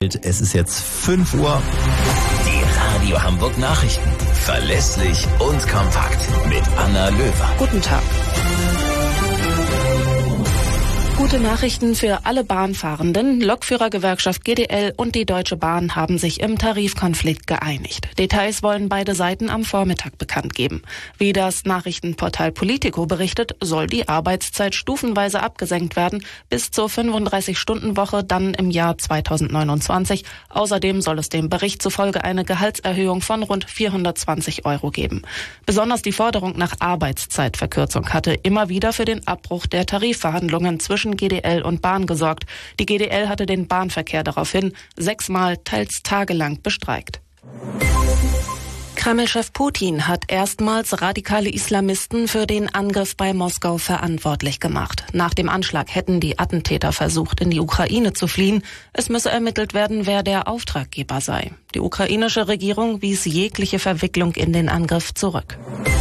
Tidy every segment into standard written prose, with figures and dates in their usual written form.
gestellt. Es ist jetzt 5 Uhr. Die Radio Hamburg Nachrichten. Verlässlich und kompakt. Mit Anna Löwer. Guten Tag. Gute Nachrichten für alle Bahnfahrenden. Lokführergewerkschaft GDL und die Deutsche Bahn haben sich im Tarifkonflikt geeinigt. Details wollen beide Seiten am Vormittag bekannt geben. Wie das Nachrichtenportal Politico berichtet, soll die Arbeitszeit stufenweise abgesenkt werden, bis zur 35-Stunden-Woche dann im Jahr 2029. Außerdem soll es dem Bericht zufolge eine Gehaltserhöhung von rund 420 € geben. Besonders die Forderung nach Arbeitszeitverkürzung hatte immer wieder für den Abbruch der Tarifverhandlungen zwischen GDL und Bahn gesorgt. Die GDL hatte den Bahnverkehr daraufhin 6-mal, teils tagelang bestreikt. Kreml-Chef Putin hat erstmals radikale Islamisten für den Angriff bei Moskau verantwortlich gemacht. Nach dem Anschlag hätten die Attentäter versucht, in die Ukraine zu fliehen. Es müsse ermittelt werden, wer der Auftraggeber sei. Die ukrainische Regierung wies jegliche Verwicklung in den Angriff zurück.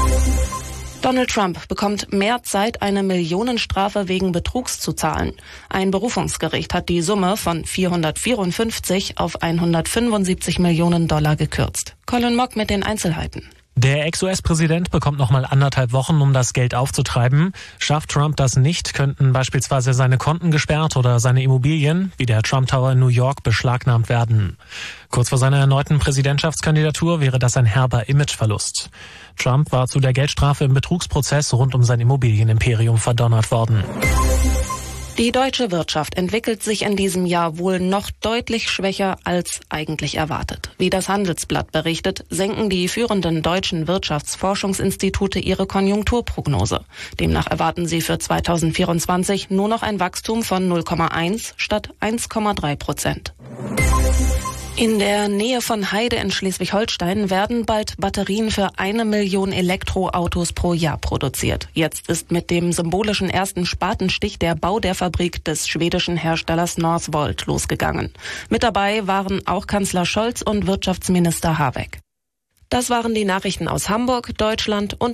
Donald Trump bekommt mehr Zeit, eine Millionenstrafe wegen Betrugs zu zahlen. Ein Berufungsgericht hat die Summe von 454 auf 175 Millionen $ gekürzt. Colin Mock mit den Einzelheiten. Der Ex-US-Präsident bekommt nochmal 1,5 Wochen, um das Geld aufzutreiben. Schafft Trump das nicht, könnten beispielsweise seine Konten gesperrt oder seine Immobilien, wie der Trump Tower in New York, beschlagnahmt werden. Kurz vor seiner erneuten Präsidentschaftskandidatur wäre das ein herber Imageverlust. Trump war zu der Geldstrafe im Betrugsprozess rund um sein Immobilienimperium verdonnert worden. Die deutsche Wirtschaft entwickelt sich in diesem Jahr wohl noch deutlich schwächer als eigentlich erwartet. Wie das Handelsblatt berichtet, senken die führenden deutschen Wirtschaftsforschungsinstitute ihre Konjunkturprognose. Demnach erwarten sie für 2024 nur noch ein Wachstum von 0,1 statt 1,3%. In der Nähe von Heide in Schleswig-Holstein werden bald Batterien für 1 Million Elektroautos pro Jahr produziert. Jetzt ist mit dem symbolischen ersten Spatenstich der Bau der Fabrik des schwedischen Herstellers Northvolt losgegangen. Mit dabei waren auch Kanzler Scholz und Wirtschaftsminister Habeck. Das waren die Nachrichten aus Hamburg, Deutschland und